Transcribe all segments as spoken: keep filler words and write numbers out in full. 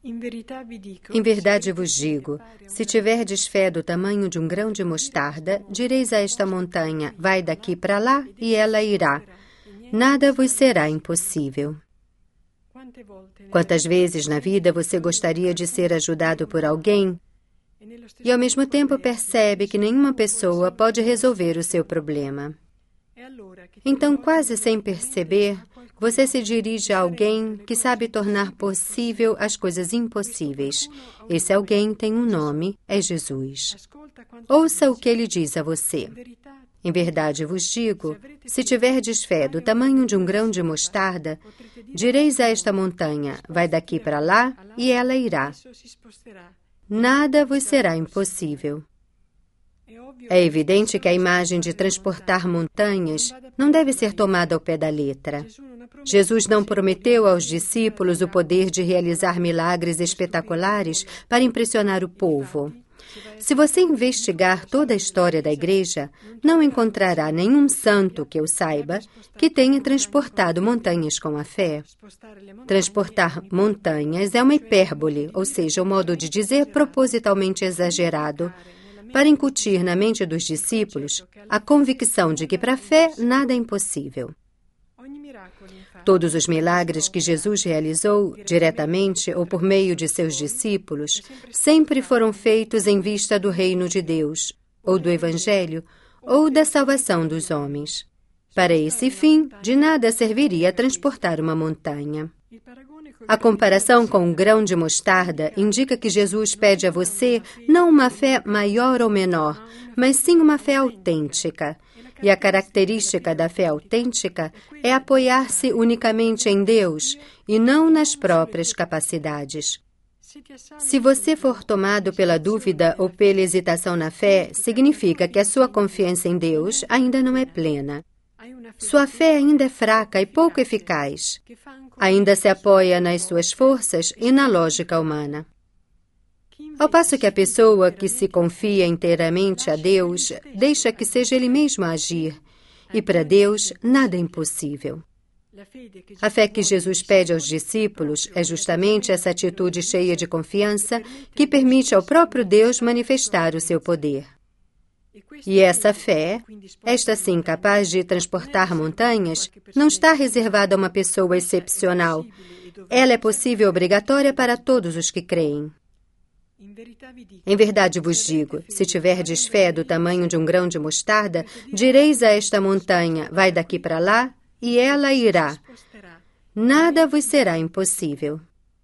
Em verdade vos digo, se tiverdes fé do tamanho de um grão de mostarda, direis a esta montanha, vai daqui para lá, e ela irá. Nada vos será impossível. Quantas vezes na vida você gostaria de ser ajudado por alguém e ao mesmo tempo percebe que nenhuma pessoa pode resolver o seu problema? Então, quase sem perceber, você se dirige a alguém que sabe tornar possível as coisas impossíveis. Esse alguém tem um nome, é Jesus. Ouça o que ele diz a você. Em verdade vos digo, se tiverdes fé do tamanho de um grão de mostarda, direis a esta montanha, vai daqui para lá, e ela irá. Nada vos será impossível. É evidente que a imagem de transportar montanhas não deve ser tomada ao pé da letra. Jesus não prometeu aos discípulos o poder de realizar milagres espetaculares para impressionar o povo. Se você investigar toda a história da Igreja, não encontrará nenhum santo que eu saiba que tenha transportado montanhas com a fé. Transportar montanhas é uma hipérbole, ou seja, um modo de dizer propositalmente exagerado, para incutir na mente dos discípulos a convicção de que para a fé nada é impossível. Todos os milagres que Jesus realizou, diretamente ou por meio de seus discípulos, sempre foram feitos em vista do reino de Deus, ou do Evangelho, ou da salvação dos homens. Para esse fim, de nada serviria transportar uma montanha. A comparação com um grão de mostarda indica que Jesus pede a você não uma fé maior ou menor, mas sim uma fé autêntica. E a característica da fé autêntica é apoiar-se unicamente em Deus e não nas próprias capacidades. Se você for tomado pela dúvida ou pela hesitação na fé, significa que a sua confiança em Deus ainda não é plena. Sua fé ainda é fraca e pouco eficaz. Ainda se apoia nas suas forças e na lógica humana. Ao passo que a pessoa que se confia inteiramente a Deus deixa que seja Ele mesmo a agir, e para Deus nada é impossível. A fé que Jesus pede aos discípulos é justamente essa atitude cheia de confiança que permite ao próprio Deus manifestar o seu poder. E essa fé, esta sim capaz de transportar montanhas, não está reservada a uma pessoa excepcional. Ela é possível e obrigatória para todos os que creem. Em verdade vos digo, se tiverdes fé do tamanho de um grão de mostarda, direis a esta montanha, vai daqui para lá, e ela irá. Nada vos será impossível.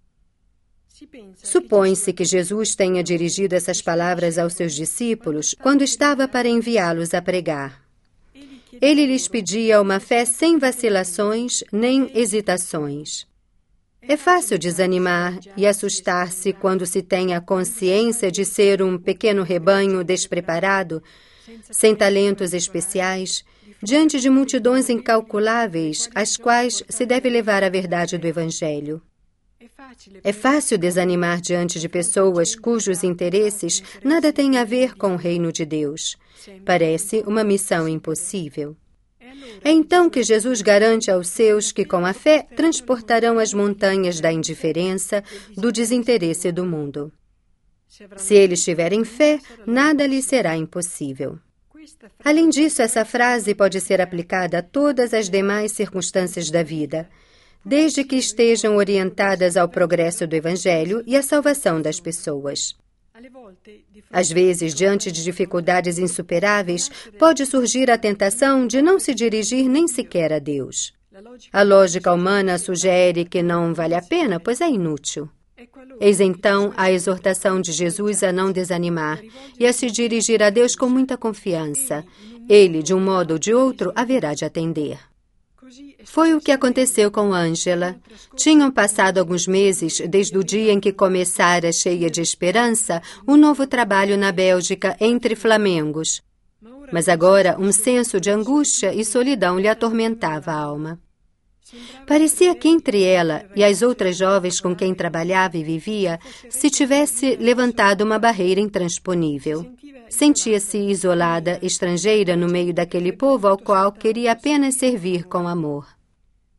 Supõe-se que Jesus tenha dirigido essas palavras aos seus discípulos quando estava para enviá-los a pregar. Ele lhes pedia uma fé sem vacilações nem hesitações. É fácil desanimar e assustar-se quando se tem a consciência de ser um pequeno rebanho despreparado, sem talentos especiais, diante de multidões incalculáveis, às quais se deve levar a verdade do Evangelho. É fácil desanimar diante de pessoas cujos interesses nada têm a ver com o reino de Deus. Parece uma missão impossível. É então que Jesus garante aos seus que, com a fé, transportarão as montanhas da indiferença, do desinteresse do mundo. Se eles tiverem fé, nada lhes será impossível. Além disso, essa frase pode ser aplicada a todas as demais circunstâncias da vida, desde que estejam orientadas ao progresso do Evangelho e à salvação das pessoas. Às vezes, diante de dificuldades insuperáveis, pode surgir a tentação de não se dirigir nem sequer a Deus. A lógica humana sugere que não vale a pena, pois é inútil. Eis então a exortação de Jesus a não desanimar e a se dirigir a Deus com muita confiança. Ele, de um modo ou de outro, haverá de atender. Foi o que aconteceu com Ângela. Tinham passado alguns meses desde o dia em que começara, cheia de esperança, um novo trabalho na Bélgica entre flamengos. Mas agora um senso de angústia e solidão lhe atormentava a alma. Parecia que entre ela e as outras jovens com quem trabalhava e vivia se tivesse levantado uma barreira intransponível. Sentia-se isolada, estrangeira no meio daquele povo ao qual queria apenas servir com amor.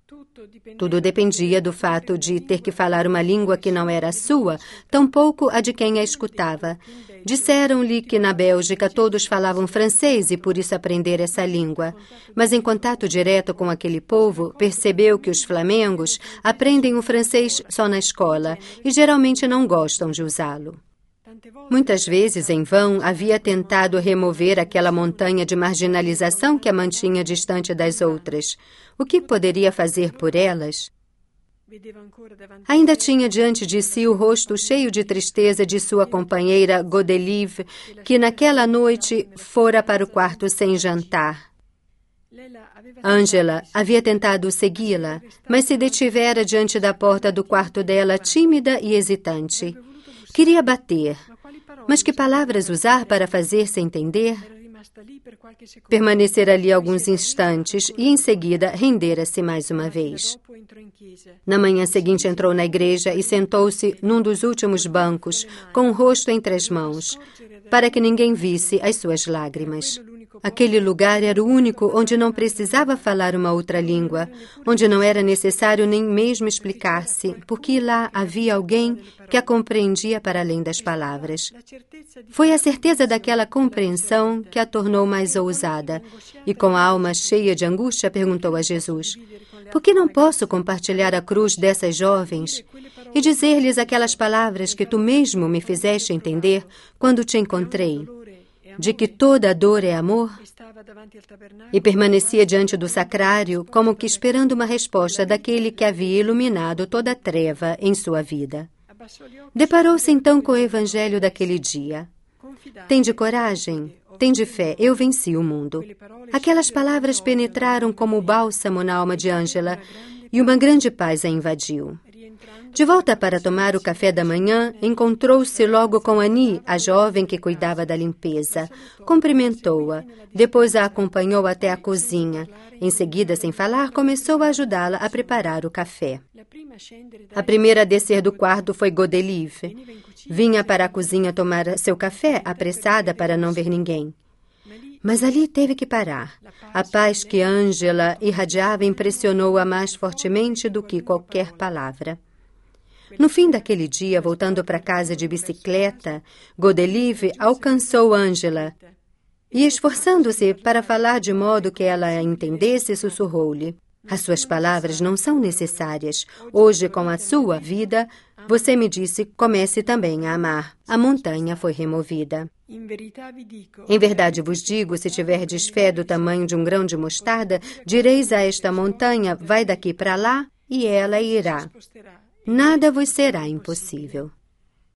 Tudo dependia do fato de ter que falar uma língua que não era a sua, tampouco a de quem a escutava. Disseram-lhe que na Bélgica todos falavam francês e por isso aprender essa língua. Mas em contato direto com aquele povo, percebeu que os flamengos aprendem o francês só na escola e geralmente não gostam de usá-lo. Muitas vezes, em vão, havia tentado remover aquela montanha de marginalização que a mantinha distante das outras. O que poderia fazer por elas? Ainda tinha diante de si o rosto cheio de tristeza de sua companheira Godelieve, que naquela noite fora para o quarto sem jantar. Angela havia tentado segui-la, mas se detivera diante da porta do quarto dela, tímida e hesitante. Queria bater, mas que palavras usar para fazer-se entender? Permanecer ali alguns instantes e, em seguida, rendera-se mais uma vez. Na manhã seguinte, entrou na igreja e sentou-se num dos últimos bancos, com o rosto entre as mãos, para que ninguém visse as suas lágrimas. Aquele lugar era o único onde não precisava falar uma outra língua, onde não era necessário nem mesmo explicar-se, porque lá havia alguém que a compreendia para além das palavras. Foi a certeza daquela compreensão que a tornou mais ousada, e com a alma cheia de angústia perguntou a Jesus: por que não posso compartilhar a cruz dessas jovens e dizer-lhes aquelas palavras que tu mesmo me fizeste entender quando te encontrei? De que toda dor é amor? E permanecia diante do sacrário, como que esperando uma resposta daquele que havia iluminado toda a treva em sua vida. Deparou-se então com o evangelho daquele dia. Tende coragem, tende fé, eu venci o mundo. Aquelas palavras penetraram como bálsamo na alma de Angela e uma grande paz a invadiu. De volta para tomar o café da manhã, encontrou-se logo com Annie, a jovem que cuidava da limpeza. Cumprimentou-a, depois a acompanhou até a cozinha. Em seguida, sem falar, começou a ajudá-la a preparar o café. A primeira a descer do quarto foi Godelieve. Vinha para a cozinha tomar seu café, apressada para não ver ninguém. Mas ali teve que parar. A paz que Angela irradiava impressionou-a mais fortemente do que qualquer palavra. No fim daquele dia, voltando para casa de bicicleta, Godelieve alcançou Angela e, esforçando-se para falar de modo que ela a entendesse, sussurrou-lhe: as suas palavras não são necessárias. Hoje, com a sua vida, você me disse, comece também a amar. A montanha foi removida. Em verdade vos digo, se tiverdes fé do tamanho de um grão de mostarda, direis a esta montanha, vai daqui para lá, e ela irá. Nada vos será impossível.